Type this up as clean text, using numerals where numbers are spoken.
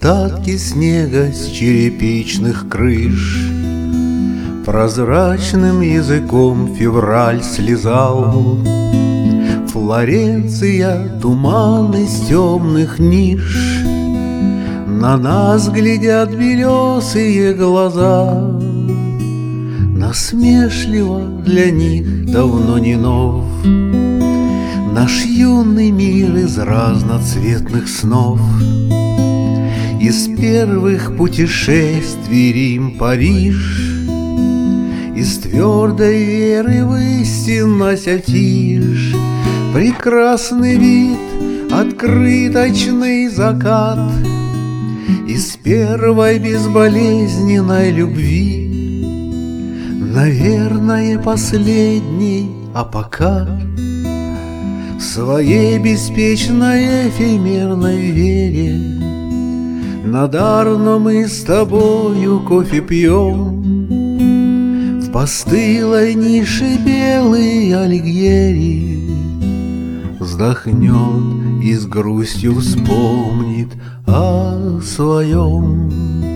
остатки снега с черепичных крыш. Прозрачным языком февраль слезал. Флоренция — туман из темных ниш. На нас глядят белесые глаза. Насмешливо для них давно не нов наш юный мир из разноцветных снов. Из первых путешествий Рим-Париж, из твердой веры в истинность афиш. Прекрасный вид, открыточный закат, из первой безболезненной любви. Наверное, последний, а пока в своей беспечной эфемерной вере над Арно мы с тобою кофе пьем. В постылой нише белый Альгьери вздохнет и с грустью вспомнит о своем.